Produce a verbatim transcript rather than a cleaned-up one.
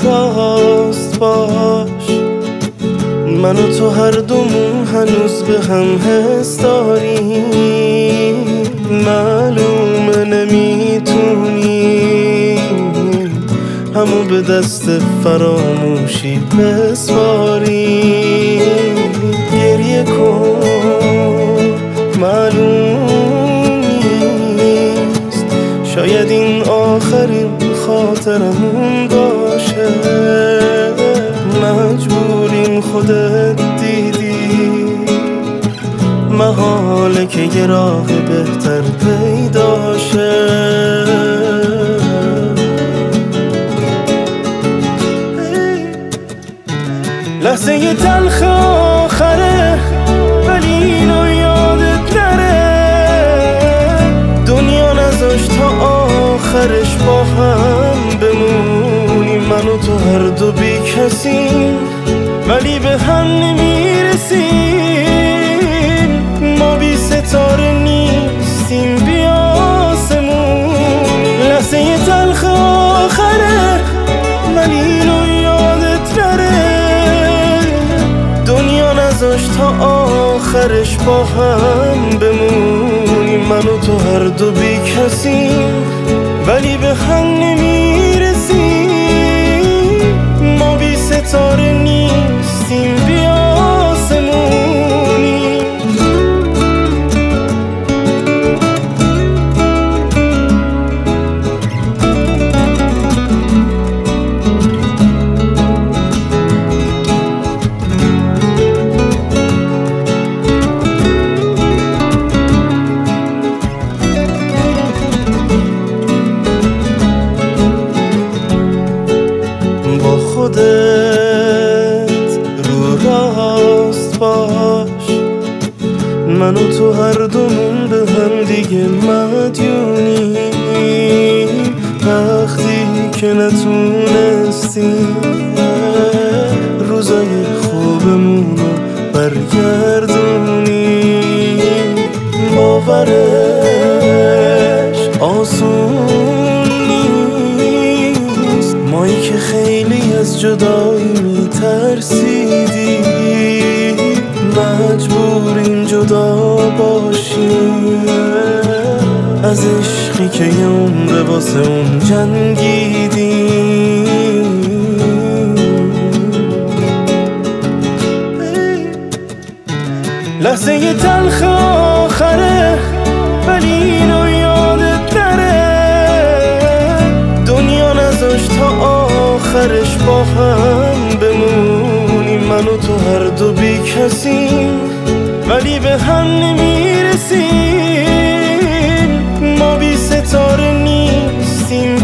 راست باش، من و تو هر دومون هنوز به هم حس داریم. معلومه نمیتونیم همو به دست فراموشی بسپاریم. گریه کن معلوم نیست، شاید این آخرین خاطرمون باشه. مجبوریم خودت دیدی، محاله که یه راه بهتر پیدا شه. لحظه یه تلخ آخره ولی اینو یادت نره، دنیا نذاشت تا آخرش با هم بمونیم. من و تو هر دو بی کسیم ولی به هم نمیرسیم. ما بی ستاره نیستیم بی آسمون. لحظه یه تلخ آخره ولی اینو یادت نره، دنیا نذاشت تا آخرش با هم بمونیم. من و تو هر دو بی کسیم ولی به هم نمیرسیم. ما بی ستاره نیستیم بی آسمونیم. خودت رو راست باش، من و تو هر دومون به هم دیگه مدیونیم. وقتی که نتونستیم روزای خوبمون رو برگردونیم. باورش آسون نیست، مایی که خیلی از جدایی میترسیدیم. مجبوریم جدا باشیم از عشقی که یه عمر واسه اون جنگیدیم. لحظه یه تلخ آخره ولی اینو یادت نره، دنیا نذاشت تا آخرش با هم بمونیم. من و تو هر دو بی کسیم ولی به هم نمیرسیم. ما بی ستاره نیستیم